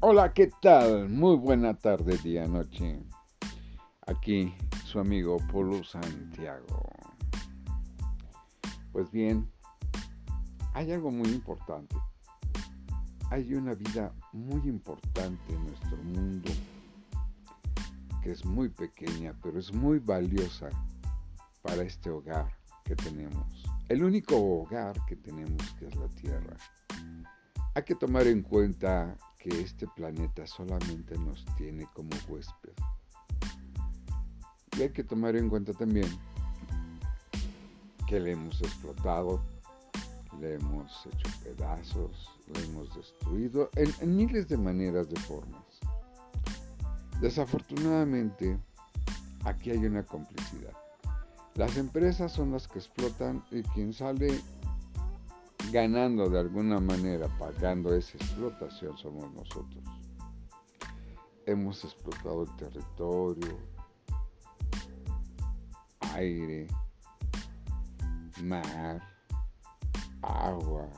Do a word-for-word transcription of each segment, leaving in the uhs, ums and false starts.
Hola, ¿qué tal? Muy buena tarde, día, noche. Aquí su amigo Polo Santiago. Pues bien, hay algo muy importante. Hay una vida muy importante en nuestro mundo que es muy pequeña, pero es muy valiosa para este hogar que tenemos. El único hogar que tenemos, que es la Tierra. Hay que tomar en cuenta que este planeta solamente nos tiene como huésped. Y hay que tomar en cuenta también que le hemos explotado, le hemos hecho pedazos, le hemos destruido en, en miles de maneras, de formas. Desafortunadamente, aquí hay una complicidad. Las empresas son las que explotan y quien sale ganando de alguna manera, pagando esa explotación, somos nosotros. Hemos explotado el territorio, aire, mar, agua,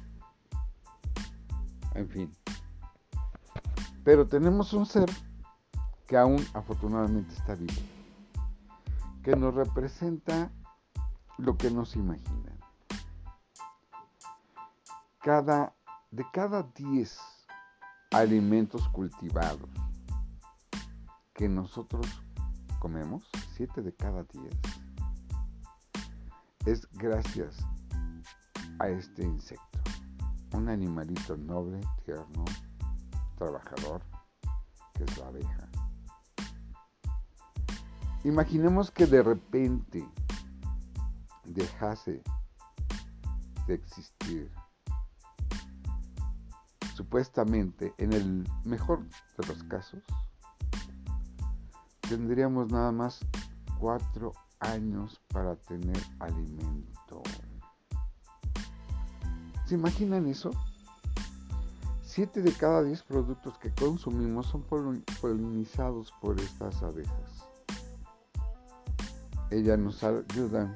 en fin. Pero tenemos un ser que aún afortunadamente está vivo, que nos representa lo que no se imaginan. Cada, de cada diez alimentos cultivados que nosotros comemos, siete de cada diez, es gracias a este insecto. Un animalito noble, tierno, trabajador, que es la abeja. Imaginemos que de repente dejase de existir. Supuestamente, en el mejor de los casos, tendríamos nada más cuatro años para tener alimento. ¿Se imaginan eso? Siete de cada diez productos que consumimos son polinizados por estas abejas. Ellas nos ayudan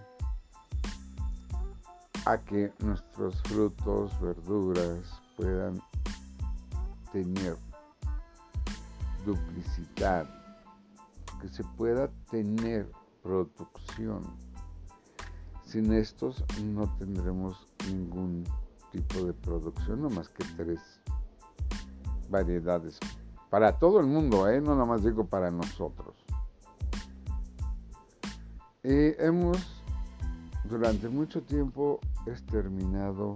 a que nuestros frutos, verduras puedan tener duplicidad, que se pueda tener producción. Sin estos no tendremos ningún tipo de producción, no más que tres variedades para todo el mundo, ¿eh? No nada más digo para nosotros. Y hemos durante mucho tiempo exterminado,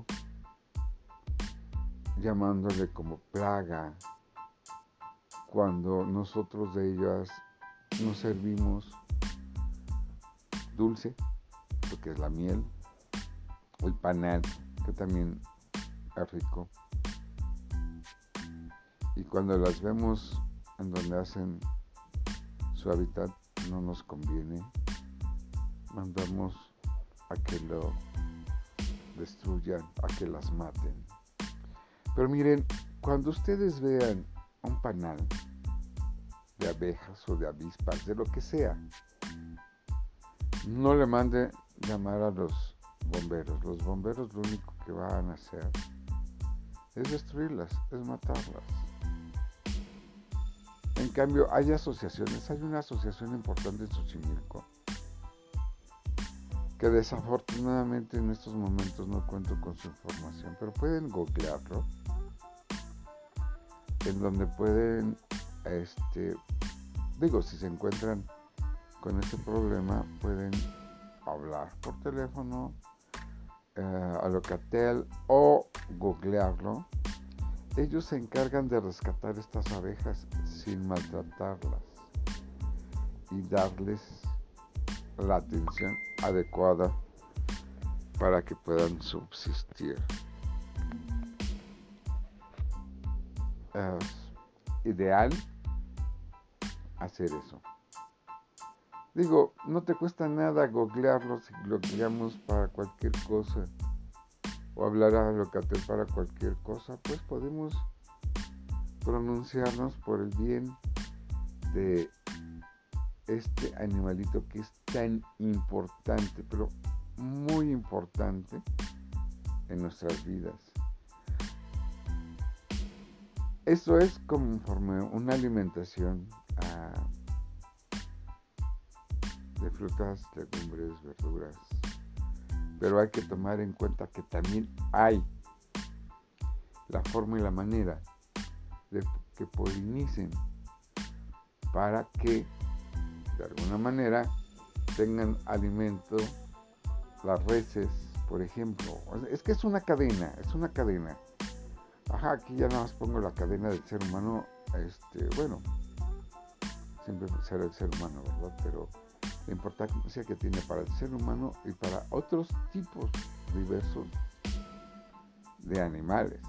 llamándole como plaga, cuando nosotros de ellas nos servimos dulce, porque es la miel, el panal, que también es rico. Y cuando las vemos en donde hacen su hábitat, no nos conviene. Mandamos a que lo destruyan, a que las maten. Pero miren, cuando ustedes vean un panal de abejas o de avispas, de lo que sea, no le manden llamar a los bomberos. Los bomberos lo único que van a hacer es destruirlas, es matarlas. En cambio, hay asociaciones, hay una asociación importante en Xochimilco, que desafortunadamente en estos momentos no cuento con su información, pero pueden googlearlo, en donde pueden, este, digo, si se encuentran con este problema, pueden hablar por teléfono eh, a Locatel o googlearlo. Ellos se encargan de rescatar estas abejas sin maltratarlas y darles la atención adecuada para que puedan subsistir. Es ideal hacer eso. Digo, no te cuesta nada googlearlo si googleamos para cualquier cosa o hablar a Locatel para cualquier cosa, pues podemos pronunciarnos por el bien de este animalito que es tan importante, pero muy importante en nuestras vidas. Eso es conforme una alimentación uh, de frutas, legumbres, verduras. Pero hay que tomar en cuenta que también hay la forma y la manera de que polinicen para que de alguna manera tengan alimento las reses, por ejemplo. Es que es una cadena, es una cadena. Ajá, aquí ya nada más pongo la cadena del ser humano, este, bueno, siempre será el ser humano, ¿verdad? Pero la importancia que tiene para el ser humano y para otros tipos diversos de animales.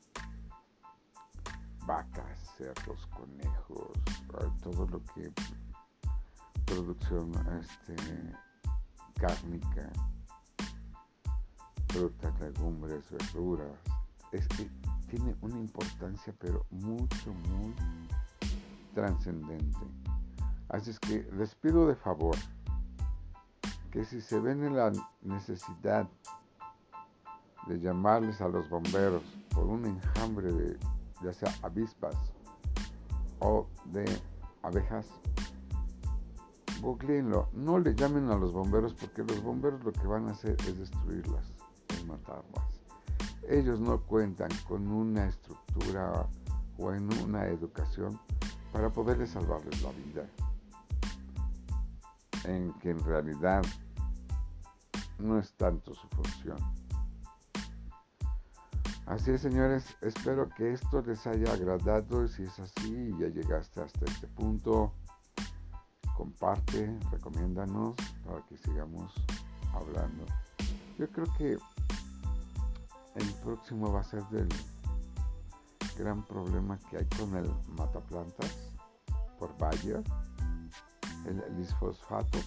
Vacas, cerdos, conejos, todo lo que producción este, cárnica, frutas, legumbres, verduras, es que tiene una importancia pero mucho, muy trascendente. Así es que les pido de favor que si se ven en la necesidad de llamarles a los bomberos por un enjambre de ya sea avispas o de abejas, googleenlo, no le llamen a los bomberos porque los bomberos lo que van a hacer es destruirlas, es matarlas. Ellos no cuentan con una estructura o en una educación para poderles salvarles la vida, en que en realidad no es tanto su función. Así es, señores, espero que esto les haya agradado y si es así y ya llegaste hasta este punto, comparte, recomiéndanos para que sigamos hablando. Yo creo que el próximo va a ser del gran problema que hay con el mataplantas por Bayer, el lisfosfato,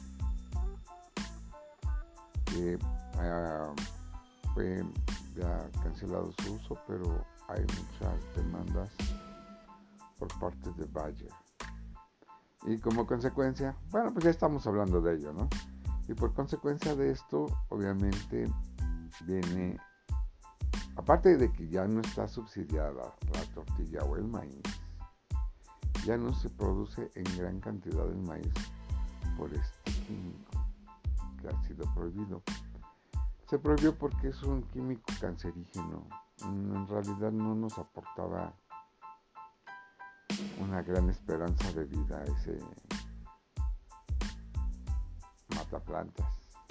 que uh, fue ya cancelado su uso, pero hay muchas demandas por parte de Bayer. Y como consecuencia, bueno, pues ya estamos hablando de ello, ¿no? Y por consecuencia de esto, obviamente, viene, aparte de que ya no está subsidiada la tortilla o el maíz, ya no se produce en gran cantidad el maíz por este químico que ha sido prohibido. Se prohibió porque es un químico cancerígeno. En realidad no nos aportaba una gran esperanza de vida ese mataplantas.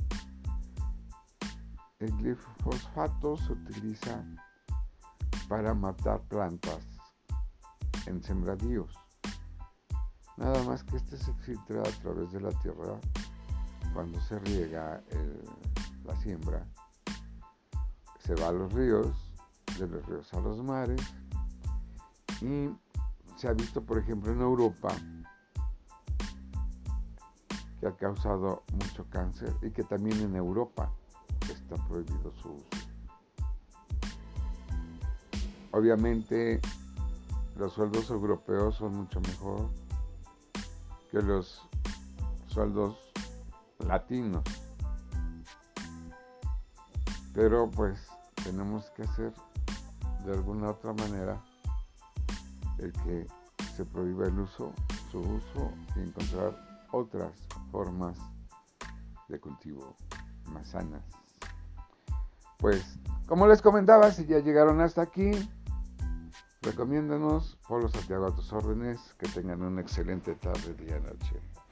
El glifosfato se utiliza para matar plantas en sembradíos. Nada más que este se filtra a través de la tierra cuando se riega el, la siembra. Se va a los ríos, de los ríos a los mares, y se ha visto, por ejemplo, en Europa, que ha causado mucho cáncer y que también en Europa está prohibido su uso. Obviamente, los sueldos europeos son mucho mejor que los sueldos latinos. Pero pues tenemos que hacer de alguna otra manera el que se prohíba el uso, su uso y encontrar otras formas de cultivo más sanas. Pues, como les comentaba, si ya llegaron hasta aquí, recomiéndanos, Polo Santiago a tus órdenes, que tengan una excelente tarde, día, noche.